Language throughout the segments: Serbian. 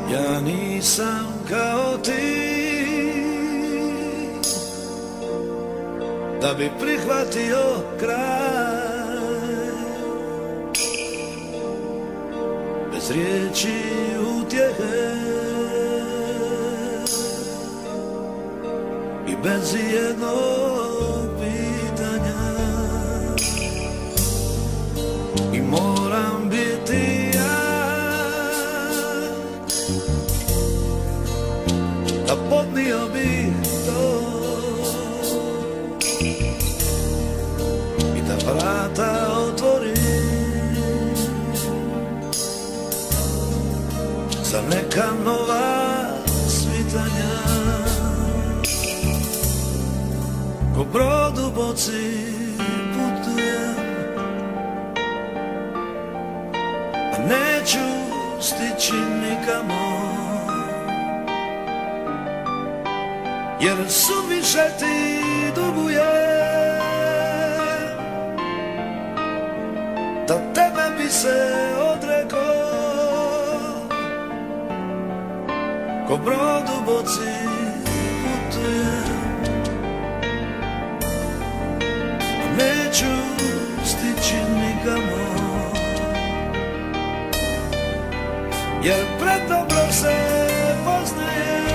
Ja nisam kao ti da bi prihvatio kraj, bez riječi utjehe i bez jednog pitanja. I moram biti ja da podnio bi to i da vrata otvorim za neka nova svitanja. Ko brod u boci putujem, a neću stići nikamo, jer suviše ti dugujem, da tebe bi se odrekao. Ko brod u boci putujem, a neću stići nikamo, jer predobro se poznajem,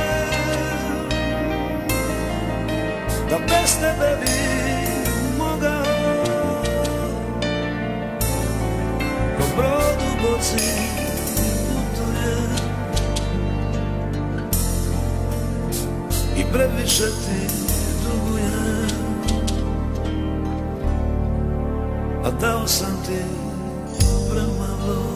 da bez tebe bi mogao. Ko brod u boci putujem i previše ti dugujem, a dao sam ti premalo.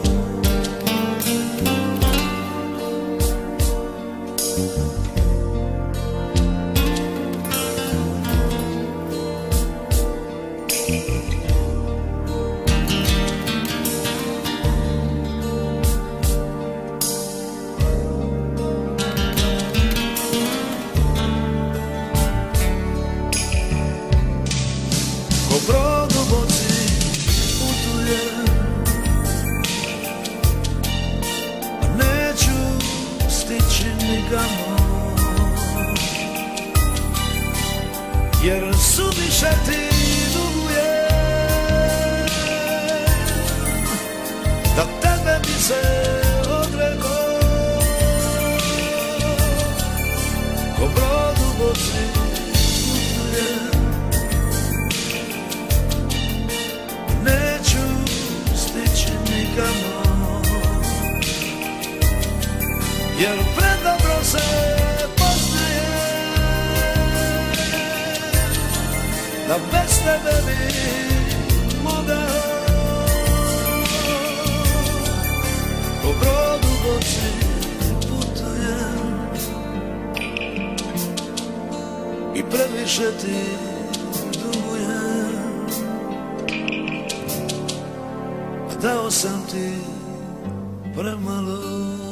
Ko brod u boci putujem, a neću stići nikamo, jer suviše ti dugujem, da tebe bi se odrekao. Ko brod u boci putujem, neću stići nikamo, jer predobro se poznajem, da bez tebe bi mogao. Po brodu boci putujem i previše ti dugujem, dao sam ti premalo.